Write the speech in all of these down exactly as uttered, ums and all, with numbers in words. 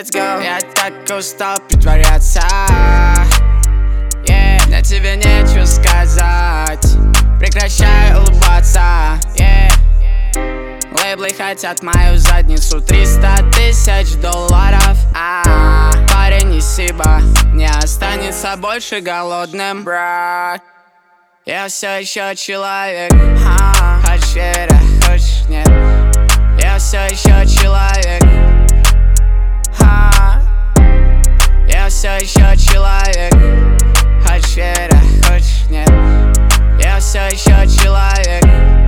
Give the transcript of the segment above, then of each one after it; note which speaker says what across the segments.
Speaker 1: let's go. Я так устал притворяться, yeah. Мне тебе нечего сказать, прекращай улыбаться, yeah. Лейблы хотят мою задницу, триста тысяч долларов, а -а -а. Парень не сиба, не останется больше голодным, брат. Я все еще человек, а -а. Хочешь веря, хочешь нет. Я все еще человек, а -а. Я все еще человек. Хочешь веря, хочешь нет. Я все еще человек,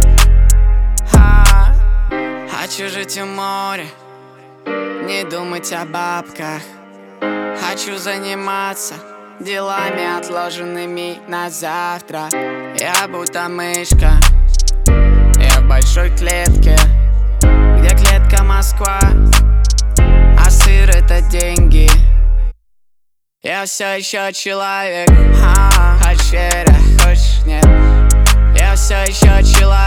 Speaker 1: а -а. Хочу жить у моря, не думать о бабках. Хочу заниматься делами, отложенными на завтра. Я будто мышка, я в большой клетке, где клетка Москва, а сыр это деньги. Я все еще человек, а -а. Хочешь веря, хочешь нет. Я все еще человек.